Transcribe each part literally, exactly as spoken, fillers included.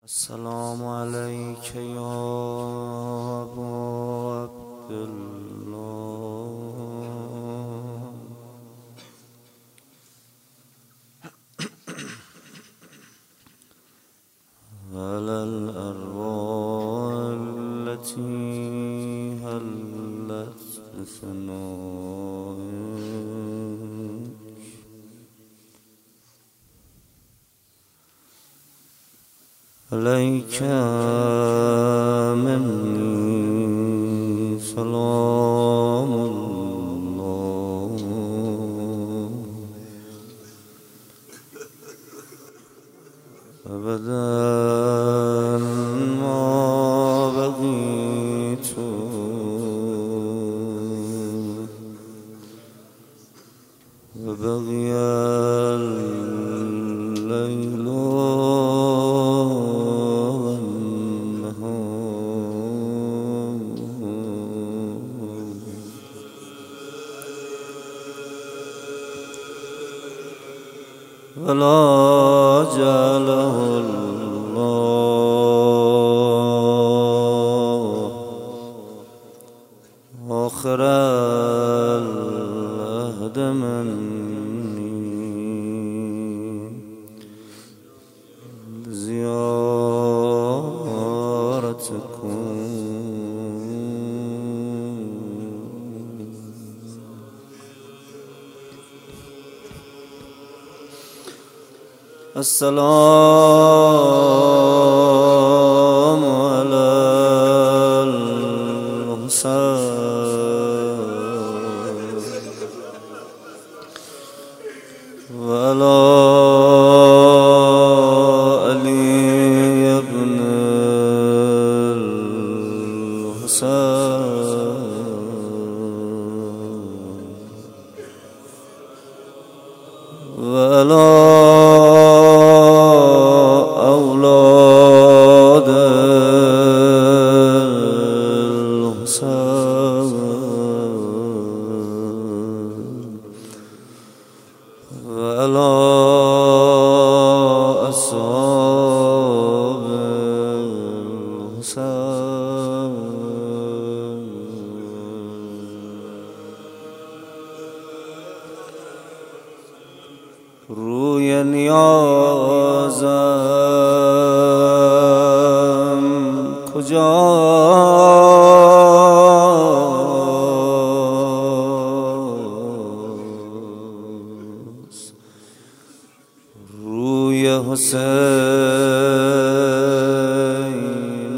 السلام عليك يا أبا عبد الله. على الأرواح التي هلت بثنائك، عليك مني سلام الله. أبدا ما بقيت وبقي الليل ولا جعله الله آخر العهد مني لزيارتكم. السلام على الحسين وعلى علي بن الحسين وعلى أولاد الحسين وعلى أصحاب الحسين. روی نیازم کجاست؟ روی حسین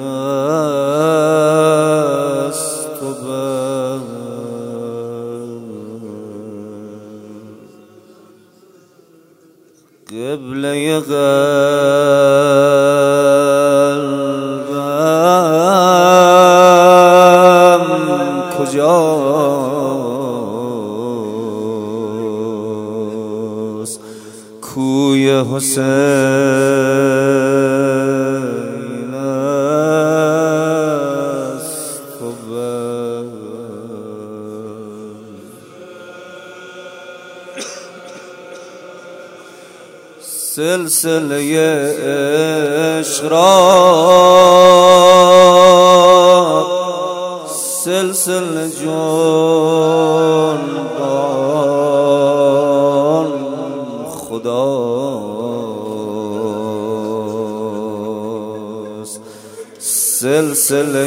است و بس. قبله قلبم کجاست؟ کوی حسین است و بس. سلسله عشق را سلسله جانبان خداست. سلسله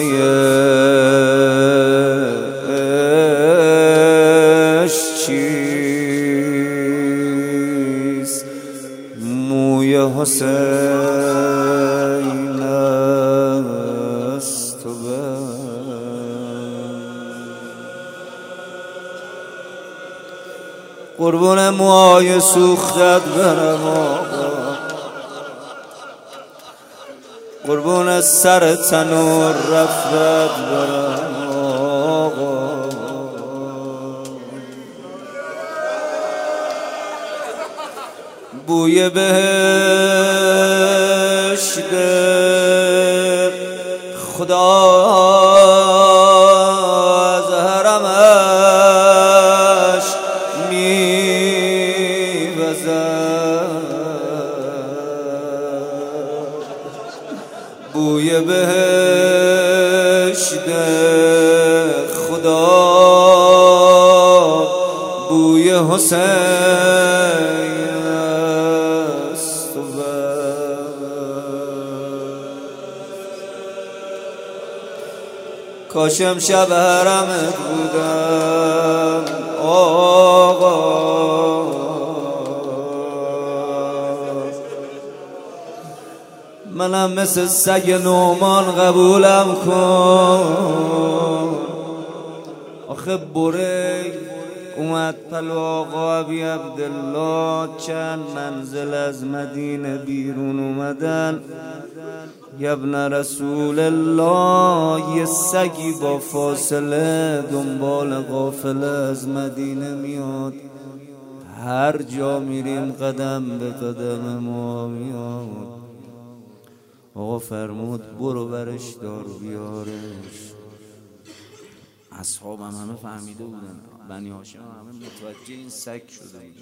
عشق چیست؟ موی حسین است و بس. قربون موهای سوختت برم آقا، قربون سر تنور رفتت برم آقا. بوی بهشت خدا از حرمش میوزد. بوی بهشت خدا بوی حسین است و کاشم شب حرمت بودم آقا، منم مثل سگ نومان قبولم کن. آخه بره اومد پلو آقا ابی عبدالله، چند منزل از مدینه بیرون اومدن. یبن رسول الله، یه سگی با فاصله دنبال قافله از مدینه میاد، هر جا میریم قدم به قدم ما میاد. آقا فرمود برو برش دار بیارش. اصحابم همه فهمیده بودن، بنی هاشم همه متوجه این سگ شده بود.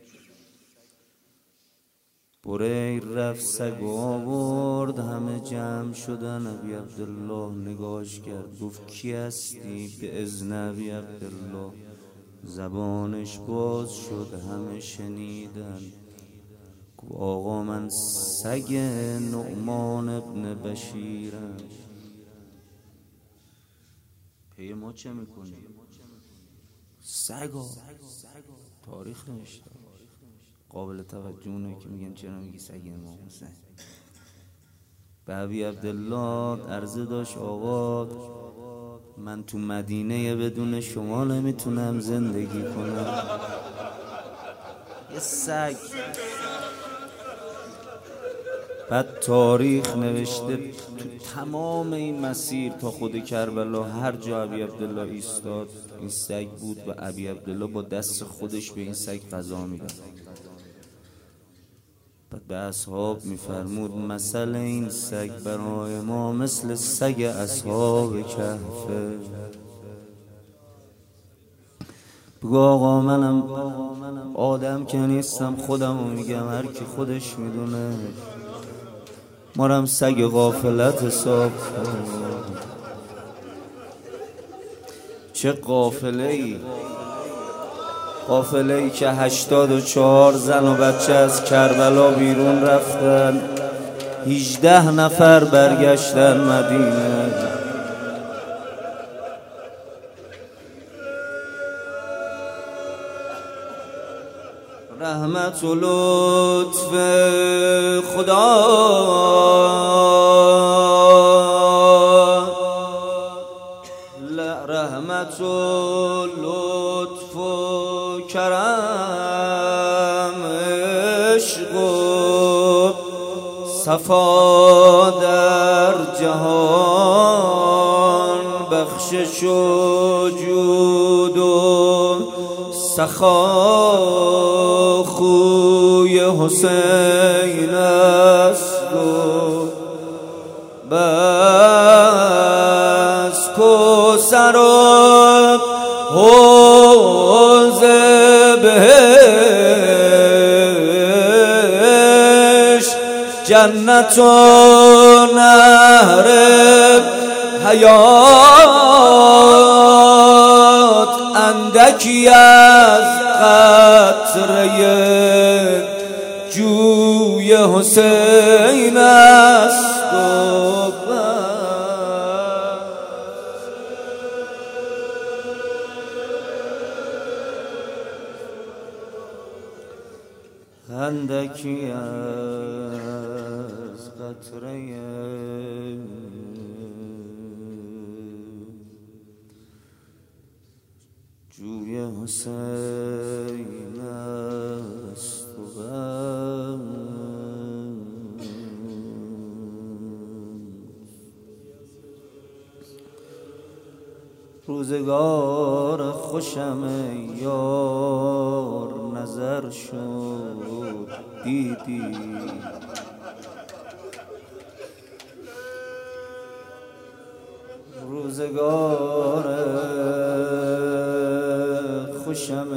بریر رفت سگ آورد، همه جمع شدن. ابی عبدالله نگاش کرد، گفت کی هستی؟ به اذن ابی عبدالله زبانش باز شد، همه شنیدن. گفت آقا من سگ نعمان ابن بشیرم. پی ما چه میکنی؟ سگا تاریخ نوشته، قابل توجه اونه که میگن چرا میگی سگ امام حسین. به ابی عبدالله عرضه داشت آقا من تو مدینه بدون شما نمیتونم زندگی کنم. یه سگ. بعد تاریخ نوشته تو تمام این مسیر تا خود کربلا هر جا ابی عبدالله ایستاد این سگ بود و ابی عبدالله با دست خودش به این سگ غذا میداد. بعد به اصحاب میفرمود مثل این سگ برای ما مثل سگ اصحاب کهفه. بگو آقا منم آدم که نیستم، خودمو میگم، هر کی خودش میدونه. مارم سگ غافلت حساب کن. چه قافله ای، قافله ای که هشتاد و چهار زن و بچه از کربلا بیرون رفتن، هیجده نفر برگشتن مدینه. رحمت و لطف خدا رحمت و لطف و کرم عشق و صفا در جهان، بخشش و جود و سخا خوی حسین است و بس کوثر و حوض بهشت، جنت و نهر حیات، اندکی از قطره جوی حسین است و اندکی از قطره جوی حسین است و روزگار خوشم یار نظر شد دیدی، روزگار خوشم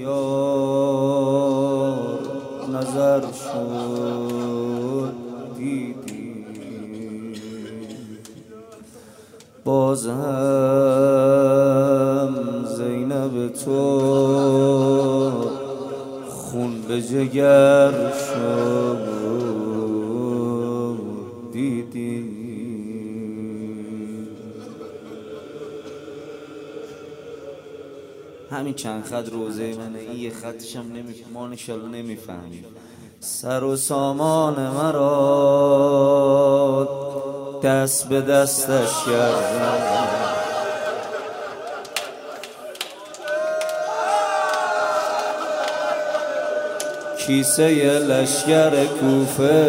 یار نظر شد دیدی. بازم زینب تو خون به جگر شد دیدی. همین چند خط روزه منه، این یه خطش هم نمی ما انشالله نمیفهمیم. سر و سامان مرا دست به دستش کردم، کیسه لشگر کوفه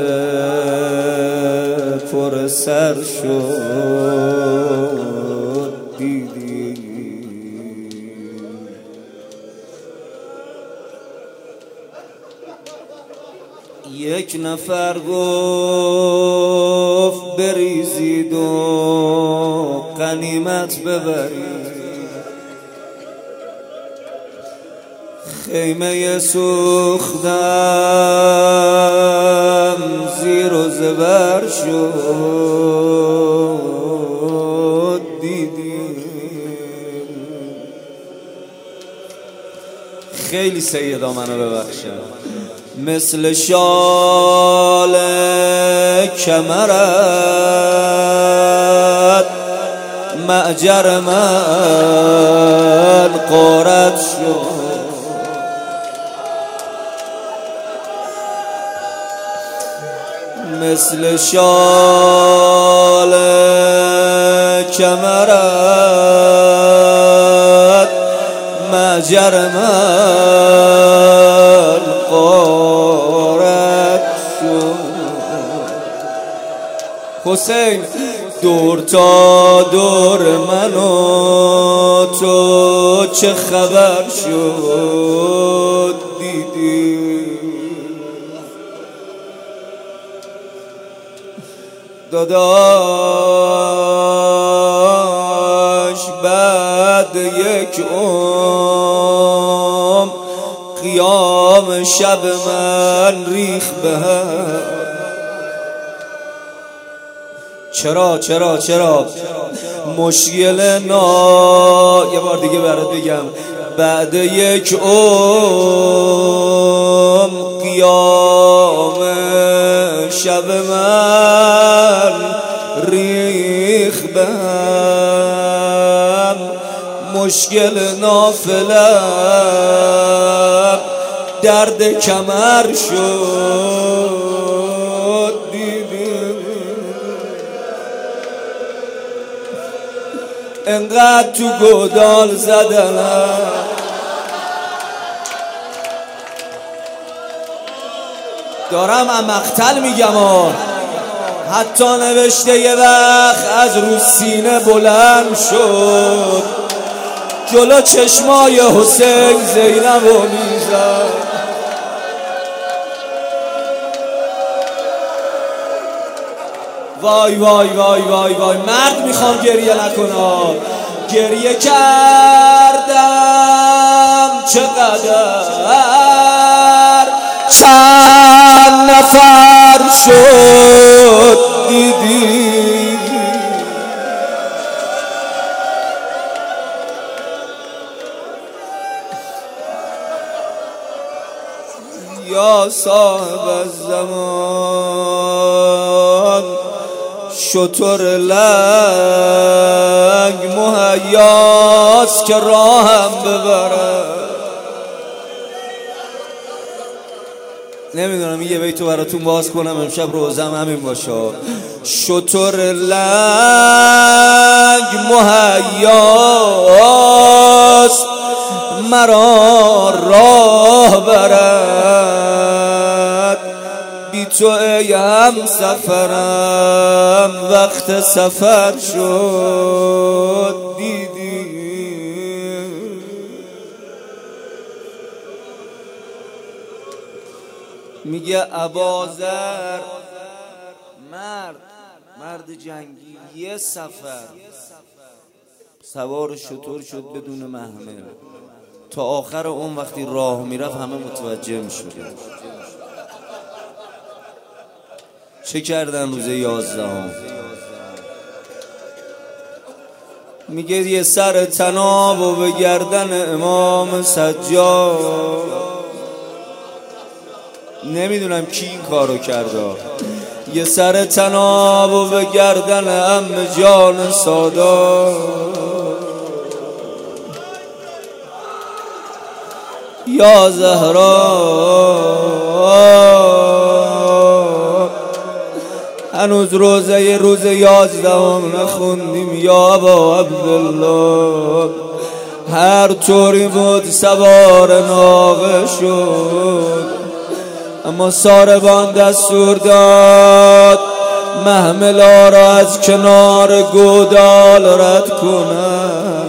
پر سر شد دیدی. یک نفر گفت بریزید و غنیمت ببرید، خیمه سوختم زیر و زبر شد دیدی. خیلی سیدا منو ببخشن، مثل شال کمرت معجر من غارت شد، مثل شال کمرت معجر من غارت شد. حسین دور تا دور من و تو چه خبر شد دیدی. داداش بعد یک عمر قیام شب من ریخ به هم. چرا چرا چرا مشکل نا یه بار دیگه برات بگم، بعد یک عمر قیام شب من ریخ به هم. مشکل نافلم درد کمر شد دیدی. انقدر تو گودال زدنم دارم ام مقتل میگم ها، حتی نوشته یه وقت از رو سینه بلند شد، جلو چشمای حسین زینب و میزد. وای وای وای وای وای مرد میخوام گریه نکنم، گریه کردم چقدر چند نفر شد دیدی. یا صاحب الزمان شتر لنگ مهیاست که راهم ببره. نمیدونم یه بیتو براتون باز کنم امشب روزم همین باشه. شتر لنگ مهیاست مرا راه برد، بی تو ای هم سفرم وقت سفر شد دیدی. میگه ابازر مرد مرد جنگی یه سفر سوار شتر شد بدون محمل، تا آخر اون وقتی راه میرفت همه متوجه میشدن. چه کردن روز یازدهم؟ میگه یه سر طناب و به گردن امام سجاد. نمیدونم کی این کارو کرده. یه سر طناب و به گردن عم جان سادات. یا زهرا هنوز روزه روز یازدهم نخوندیم. یا ابا عبدالله هر طوری بود سوار ناقه شد، اما ساربان دستور داد محملا را از کنار گودال رد کنن.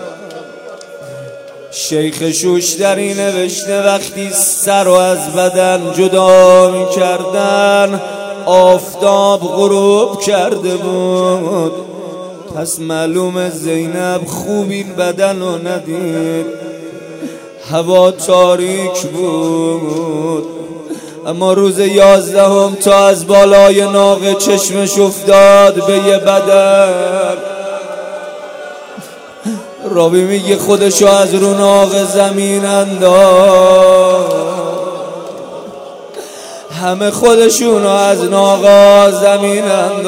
شیخ شوشتری نوشته وقتی سر و از بدن جدا می کردن آفتاب غروب کرده بود. پس معلوم زینب خوب این بدن رو ندید، هوا تاریک بود. اما روز یازدهم تا از بالای ناقه چشمش افتاد به یه بدن. راوی میگه خودشو از رو ناقه زمین انداخت. همه خودشونو از ناقه زمین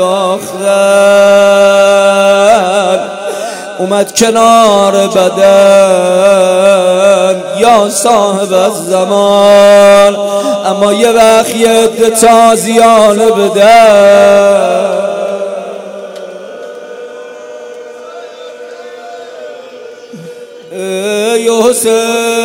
انداختن. اومد کنار بدن یا صاحب الزمان، اما یه وقت یه عده تازیانه بدن. ای حسین